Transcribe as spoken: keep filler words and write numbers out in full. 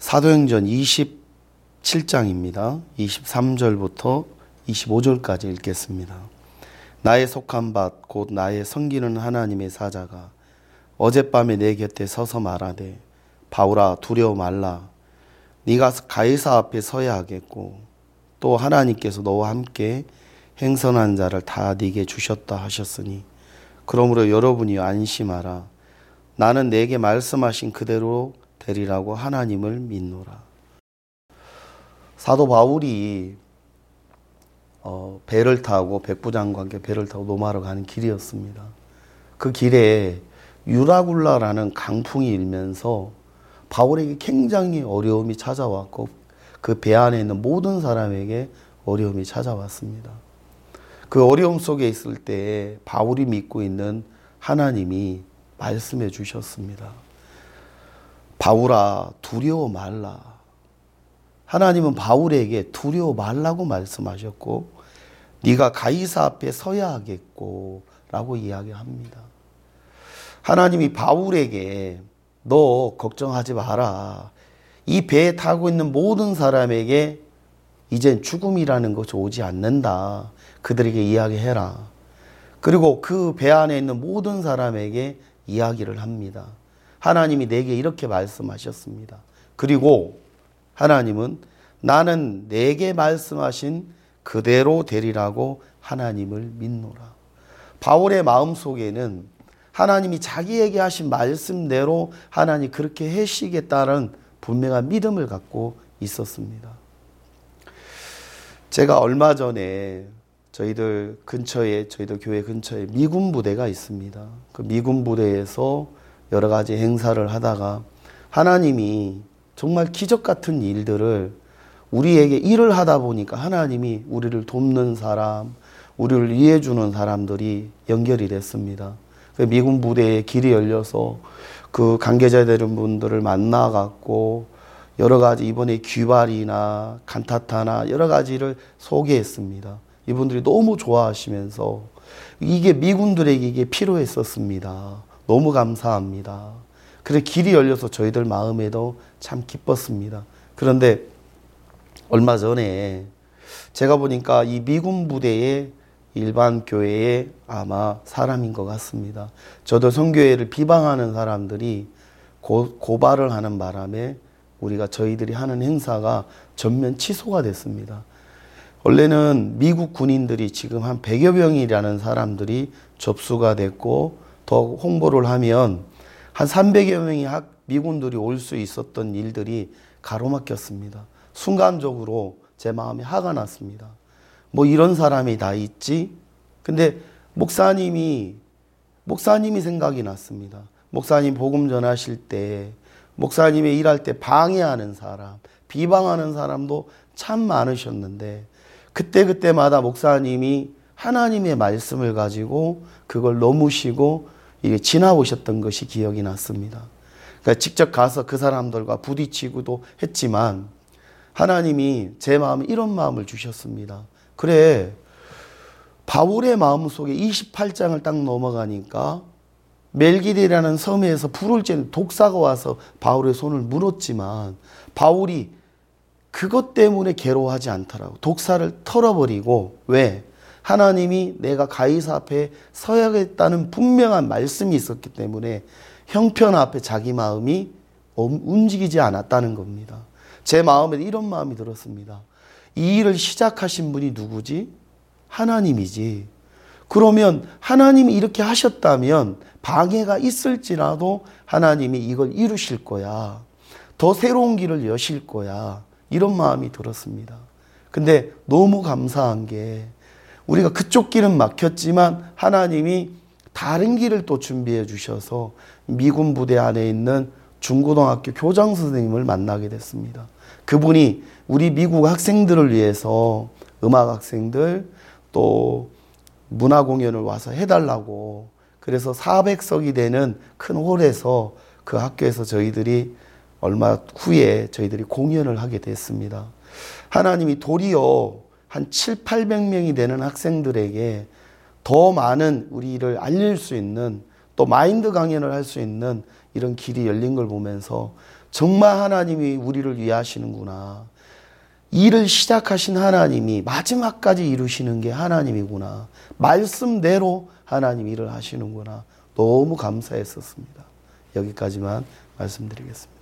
사도행전 이십칠 장입니다. 이십삼 절부터 이십오 절까지 읽겠습니다. 나의 속한 밭 곧 나의 섬기는 하나님의 사자가 어젯밤에 내 곁에 서서 말하되 바울아 두려워 말라. 네가 가이사 앞에 서야 하겠고 또 하나님께서 너와 함께 행선한 자를 다 네게 주셨다 하셨으니 그러므로 여러분이 안심하라. 나는 내게 말씀하신 그대로 되리라고 하나님을 믿노라. 사도 바울이 어, 배를 타고 백부장과 함께 배를 타고 로마로 가는 길이었습니다. 그 길에 유라굴라라는 강풍이 일면서 바울에게 굉장히 어려움이 찾아왔고 그 배 안에 있는 모든 사람에게 어려움이 찾아왔습니다. 그 어려움 속에 있을 때 바울이 믿고 있는 하나님이 말씀해 주셨습니다. 바울아 두려워 말라. 하나님은 바울에게 두려워 말라고 말씀하셨고 네가 가이사 앞에 서야 하겠고 라고 이야기합니다. 하나님이 바울에게 너 걱정하지 마라. 이 배에 타고 있는 모든 사람에게 이젠 죽음이라는 것이 오지 않는다. 그들에게 이야기해라. 그리고 그 배 안에 있는 모든 사람에게 이야기를 합니다. 하나님이 내게 이렇게 말씀하셨습니다. 그리고 하나님은 나는 내게 말씀하신 그대로 되리라고 하나님을 믿노라. 바울의 마음속에는 하나님이 자기에게 하신 말씀대로 하나님 그렇게 해시겠다는 분명한 믿음을 갖고 있었습니다. 제가 얼마 전에 저희들 근처에, 저희들 교회 근처에 미군 부대가 있습니다. 그 미군 부대에서 여러 가지 행사를 하다가 하나님이 정말 기적 같은 일들을 우리에게 일을 하다 보니까 하나님이 우리를 돕는 사람, 우리를 이해해주는 사람들이 연결이 됐습니다. 그 미군 부대에 길이 열려서 그 관계자 되는 분들을 만나갖고 여러 가지 이번에 귀발이나 칸타타나 여러 가지를 소개했습니다. 이분들이 너무 좋아하시면서 이게 미군들에게 이게 필요했었습니다. 너무 감사합니다. 그래 길이 열려서 저희들 마음에도 참 기뻤습니다. 그런데 얼마 전에 제가 보니까 이 미군 부대의 일반 교회의 아마 사람인 것 같습니다. 저도 선교회를 비방하는 사람들이 고, 고발을 하는 바람에 우리가 저희들이 하는 행사가 전면 취소가 됐습니다. 원래는 미국 군인들이 지금 한 백여 명이라는 사람들이 접수가 됐고 더 홍보를 하면 한 삼백여 명의 미군들이 올 수 있었던 일들이 가로막혔습니다. 순간적으로 제 마음이 화가 났습니다. 뭐 이런 사람이 다 있지? 근데 목사님이 목사님이 생각이 났습니다. 목사님 복음 전하실 때 목사님의 일할 때 방해하는 사람, 비방하는 사람도 참 많으셨는데 그때그때마다 목사님이 하나님의 말씀을 가지고 그걸 넘으시고 이게 지나오셨던 것이 기억이 났습니다. 그러니까 직접 가서 그 사람들과 부딪히기도 했지만 하나님이 제 마음에 이런 마음을 주셨습니다. 그래, 바울의 마음속에 이십팔 장을 딱 넘어가니까 멜기데라는 섬에서 불을 쬐는 독사가 와서 바울의 손을 물었지만 바울이 그것 때문에 괴로워하지 않더라고. 독사를 털어버리고. 왜? 하나님이 내가 가이사 앞에 서야겠다는 분명한 말씀이 있었기 때문에 형편 앞에 자기 마음이 움직이지 않았다는 겁니다. 제 마음에 이런 마음이 들었습니다. 이 일을 시작하신 분이 누구지? 하나님이지. 그러면 하나님이 이렇게 하셨다면 방해가 있을지라도 하나님이 이걸 이루실 거야. 더 새로운 길을 여실 거야. 이런 마음이 들었습니다. 근데 너무 감사한 게 우리가 그쪽 길은 막혔지만 하나님이 다른 길을 또 준비해 주셔서 미군 부대 안에 있는 중고등학교 교장 선생님을 만나게 됐습니다. 그분이 우리 미국 학생들을 위해서 음악 학생들 또 문화 공연을 와서 해달라고 그래서 사백 석이 되는 큰 홀에서 그 학교에서 저희들이 얼마 후에 저희들이 공연을 하게 됐습니다. 하나님이 도리어 한 칠팔백 명이 되는 학생들에게 더 많은 우리를 알릴 수 있는 또 마인드 강연을 할 수 있는 이런 길이 열린 걸 보면서 정말 하나님이 우리를 위하시는구나. 일을 시작하신 하나님이 마지막까지 이루시는 게 하나님이구나. 말씀대로 하나님 일을 하시는구나. 너무 감사했었습니다. 여기까지만 말씀드리겠습니다.